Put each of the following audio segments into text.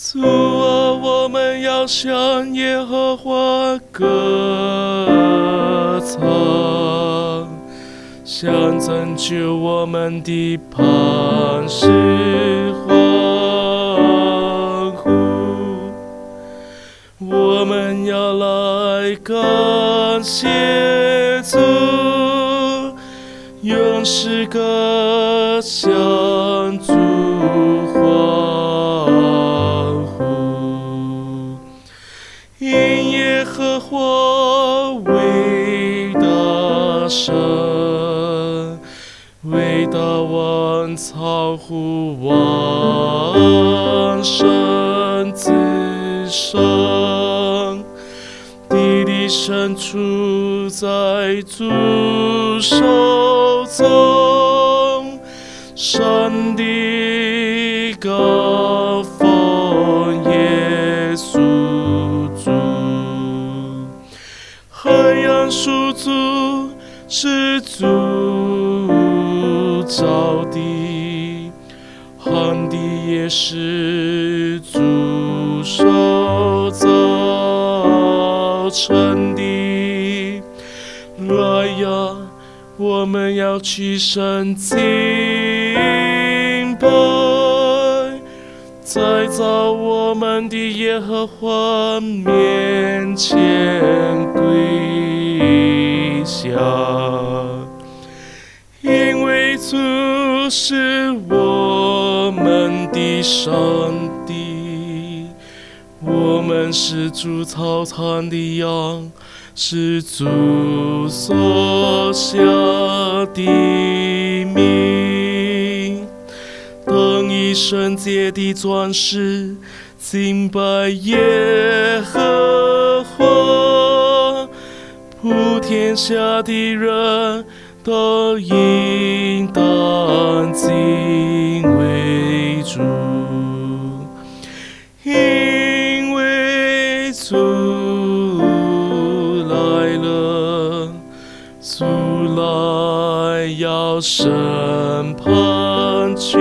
主啊，我们要向耶和华歌唱，向拯救我们的磐石欢呼。我们要来感谢主，用诗歌向主欢呼，因耶和华伟大神，伟大万超乎万神之上，地的深处在主手中，山的高峰耶稣主，海洋属主是主造的，旱地也是主手造成的。来呀，我们要起身敬拜，在造我们的耶和华面前跪下，因为主是我们的上帝，我们是主草场的羊，是主所下的名。当以圣洁的装饰敬拜耶和华，普天下的人都应当敬畏主，因为主来了，主来要审判全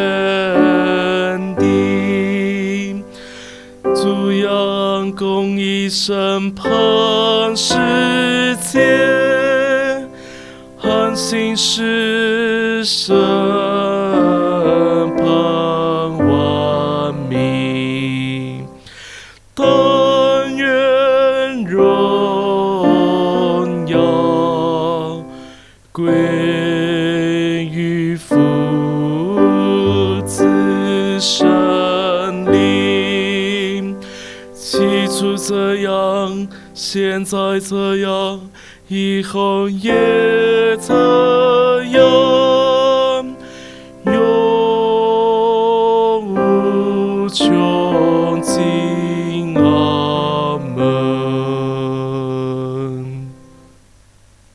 地，主要按公义审判世界，按信实审判万民。但愿荣耀归于父子圣灵，起初这样，现在这样，以后也这样，永无穷尽。